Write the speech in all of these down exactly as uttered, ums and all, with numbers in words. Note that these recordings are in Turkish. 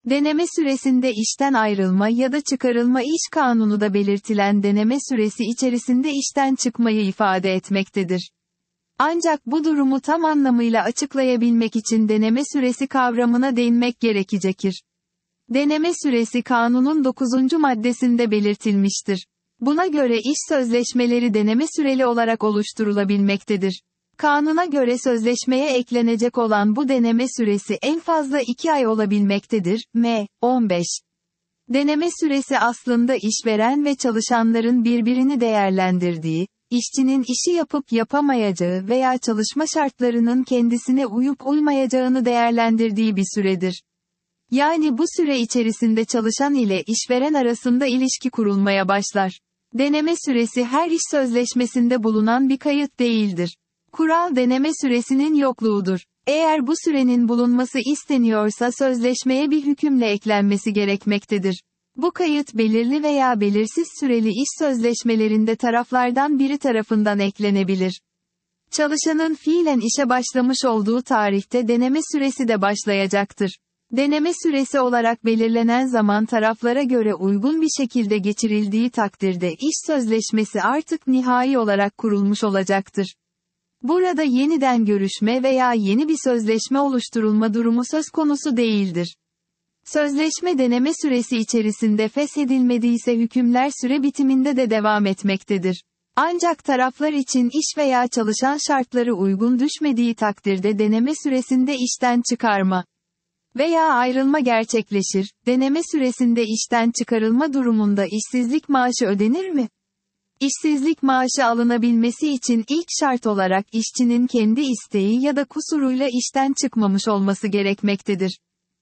Deneme süresinde işten ayrılma ya da çıkarılma iş kanununda belirtilen deneme süresi içerisinde işten çıkmayı ifade etmektedir. Ancak bu durumu tam anlamıyla açıklayabilmek için deneme süresi kavramına değinmek gerekecektir. Deneme süresi kanunun dokuzuncu maddesinde belirtilmiştir. Buna göre iş sözleşmeleri deneme süreli olarak oluşturulabilmektedir. Kanuna göre sözleşmeye eklenecek olan bu deneme süresi en fazla iki ay olabilmektedir. M. on beş. Deneme süresi aslında işveren ve çalışanların birbirini değerlendirdiği, işçinin işi yapıp yapamayacağı veya çalışma şartlarının kendisine uyup uymayacağını değerlendirdiği bir süredir. Yani bu süre içerisinde çalışan ile işveren arasında ilişki kurulmaya başlar. Deneme süresi her iş sözleşmesinde bulunan bir kayıt değildir. Kural deneme süresinin yokluğudur. Eğer bu sürenin bulunması isteniyorsa sözleşmeye bir hükümle eklenmesi gerekmektedir. Bu kayıt belirli veya belirsiz süreli iş sözleşmelerinde taraflardan biri tarafından eklenebilir. Çalışanın fiilen işe başlamış olduğu tarihte deneme süresi de başlayacaktır. Deneme süresi olarak belirlenen zaman taraflara göre uygun bir şekilde geçirildiği takdirde iş sözleşmesi artık nihai olarak kurulmuş olacaktır. Burada yeniden görüşme veya yeni bir sözleşme oluşturulma durumu söz konusu değildir. Sözleşme deneme süresi içerisinde feshedilmediyse hükümler süre bitiminde de devam etmektedir. Ancak taraflar için iş veya çalışan şartları uygun düşmediği takdirde deneme süresinde işten çıkarma veya ayrılma gerçekleşir. Deneme süresinde işten çıkarılma durumunda işsizlik maaşı ödenir mi? İşsizlik maaşı alınabilmesi için ilk şart olarak işçinin kendi isteği ya da kusuruyla işten çıkmamış olması gerekmektedir.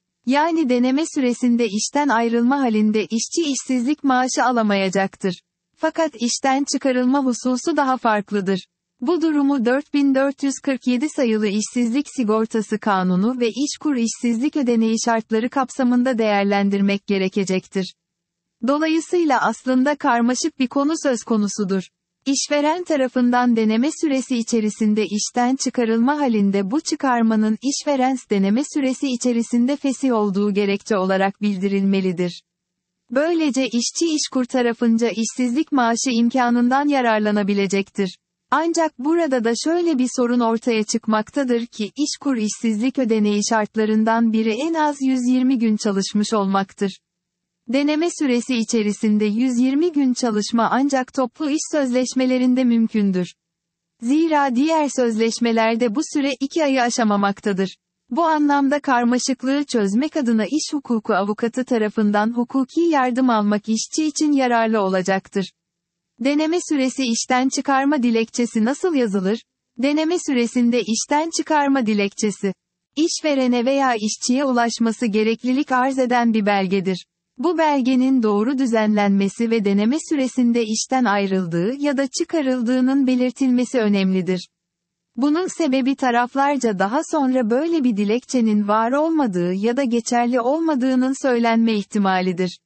Yani deneme süresinde işten ayrılma halinde işçi işsizlik maaşı alamayacaktır. Fakat işten çıkarılma hususu daha farklıdır. Bu durumu dört bin dört yüz kırk yedi sayılı İşsizlik Sigortası Kanunu ve İşkur işsizlik ödeneği şartları kapsamında değerlendirmek gerekecektir. Dolayısıyla aslında karmaşık bir konu söz konusudur. İşveren tarafından deneme süresi içerisinde işten çıkarılma halinde bu çıkarmanın işveren deneme süresi içerisinde fesih olduğu gerekçe olarak bildirilmelidir. Böylece işçi İşkur tarafınca işsizlik maaşı imkanından yararlanabilecektir. Ancak burada da şöyle bir sorun ortaya çıkmaktadır ki İşkur işsizlik ödeneği şartlarından biri en az yüz yirmi gün çalışmış olmaktır. Deneme süresi içerisinde yüz yirmi gün çalışma ancak toplu iş sözleşmelerinde mümkündür. Zira diğer sözleşmelerde bu süre iki ayı aşamamaktadır. Bu anlamda karmaşıklığı çözmek adına iş hukuku avukatı tarafından hukuki yardım almak işçi için yararlı olacaktır. Deneme süresi işten çıkarma dilekçesi nasıl yazılır? Deneme süresinde işten çıkarma dilekçesi, işverene veya işçiye ulaşması gereklilik arz eden bir belgedir. Bu belgenin doğru düzenlenmesi ve deneme süresinde işten ayrıldığı ya da çıkarıldığının belirtilmesi önemlidir. Bunun sebebi taraflarca daha sonra böyle bir dilekçenin var olmadığı ya da geçerli olmadığının söylenme ihtimalidir.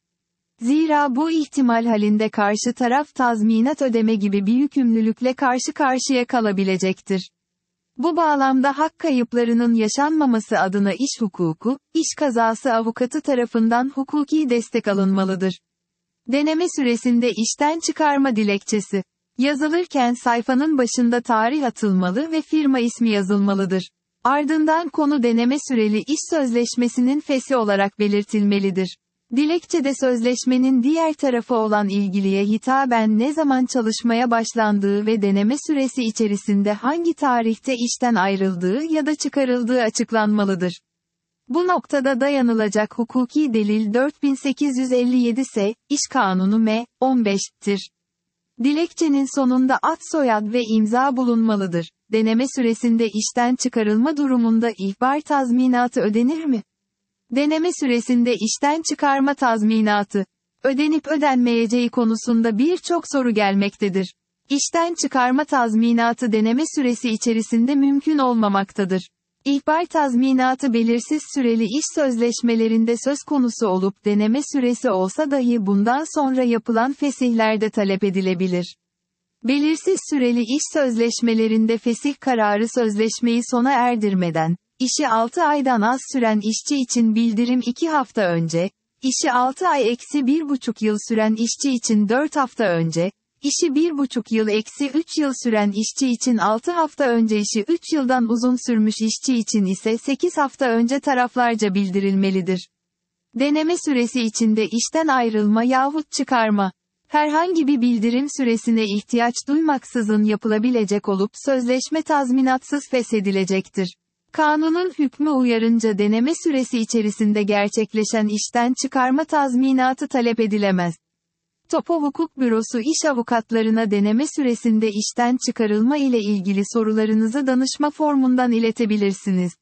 Zira bu ihtimal halinde karşı taraf tazminat ödeme gibi bir yükümlülükle karşı karşıya kalabilecektir. Bu bağlamda hak kayıplarının yaşanmaması adına iş hukuku, iş kazası avukatı tarafından hukuki destek alınmalıdır. Deneme süresinde işten çıkarma dilekçesi yazılırken sayfanın başında tarih atılmalı ve firma ismi yazılmalıdır. Ardından konu deneme süreli iş sözleşmesinin feshi olarak belirtilmelidir. Dilekçede sözleşmenin diğer tarafı olan ilgiliye hitaben ne zaman çalışmaya başlandığı ve deneme süresi içerisinde hangi tarihte işten ayrıldığı ya da çıkarıldığı açıklanmalıdır. Bu noktada dayanılacak hukuki delil dört bin sekiz yüz elli yedi S, İş Kanunu M. on beş'tir. Dilekçenin sonunda ad soyad ve imza bulunmalıdır. Deneme süresinde işten çıkarılma durumunda ihbar tazminatı ödenir mi? Deneme süresinde işten çıkarma tazminatı ödenip ödenmeyeceği konusunda birçok soru gelmektedir. İşten çıkarma tazminatı deneme süresi içerisinde mümkün olmamaktadır. İhbar tazminatı belirsiz süreli iş sözleşmelerinde söz konusu olup deneme süresi olsa dahi bundan sonra yapılan fesihlerde talep edilebilir. Belirsiz süreli iş sözleşmelerinde fesih kararı sözleşmeyi sona erdirmeden, İşi altı aydan az süren işçi için bildirim iki hafta önce, işi altı ay eksi bir buçuk yıl süren işçi için dört hafta önce, işi bir buçuk yıl eksi üç yıl süren işçi için altı hafta önce işi üç yıldan uzun sürmüş işçi için ise sekiz hafta önce taraflarca bildirilmelidir. Deneme süresi içinde işten ayrılma yahut çıkarma. Herhangi bir bildirim süresine ihtiyaç duymaksızın yapılabilecek olup sözleşme tazminatsız feshedilecektir. Kanunun hükmü uyarınca deneme süresi içerisinde gerçekleşen işten çıkarma tazminatı talep edilemez. Topo Hukuk Bürosu iş avukatlarına deneme süresinde işten çıkarılma ile ilgili sorularınızı danışma formundan iletebilirsiniz.